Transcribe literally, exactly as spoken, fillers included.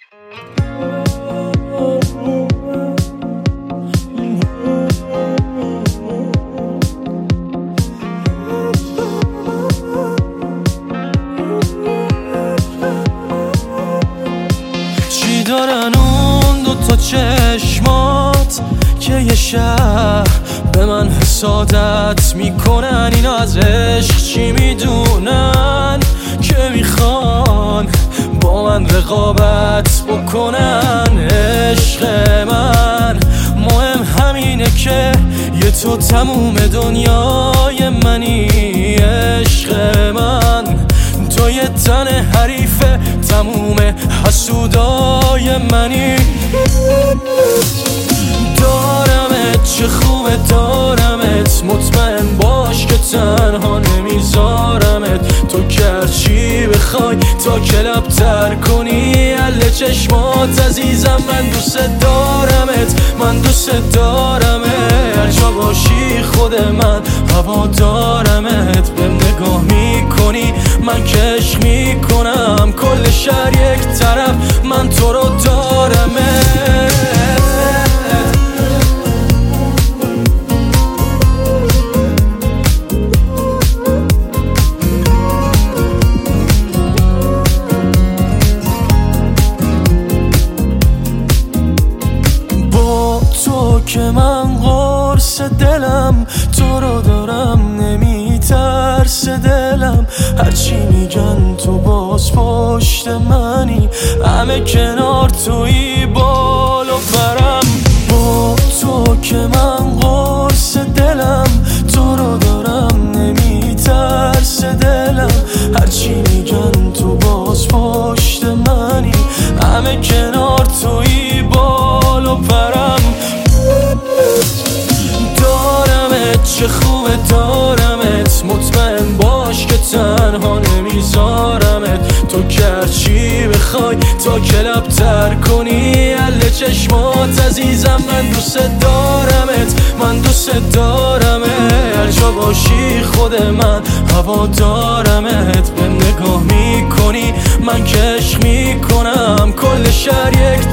چی دارن اون دوتا چشمات که یه شب به من حسادت میکنن؟ اینا از عشق چی میدونن که میخوان با من رقابت بکنن؟ عشق من مهم همینه که یه تو تموم دنیای منی. عشق من تو یه تن حریف تموم حسودای منی. دارمت چه خوبه دارمت، مطمئن باش که تنها نمیذارمت. تو که چی بخوای تا کلاب تر کنی اله چشمات عزیزم. من دوست دارمت، من دوست دارمت، هر جا باشی خود من هوا دارمت. به نگاه میکنی من که عشق میکنم، کل شهر یک طرف من تو رو دارمت. تو که من قرص دلم، تو رو دارم نمیترس دلم. هرچی میگن تو باز پشت منی، همه کنار توی بال و برم. با تو که من قرص دلم، تو رو دارم نمیترس دلم. هرچی میگن تو باز پشت منی، همه کنار توی بال و برم. دارمت چه خوبه دارمت، مطمئن باش که تنها نمیذارمت. تو که چی بخوای تا کلاب تر کنی اله چشمات عزیزم. من دوست دارمت، من دوست دارمت، هر جا باشی خود من هوا دارمت. به نگاه میکنی من که عشق میکنم، کل شهر یک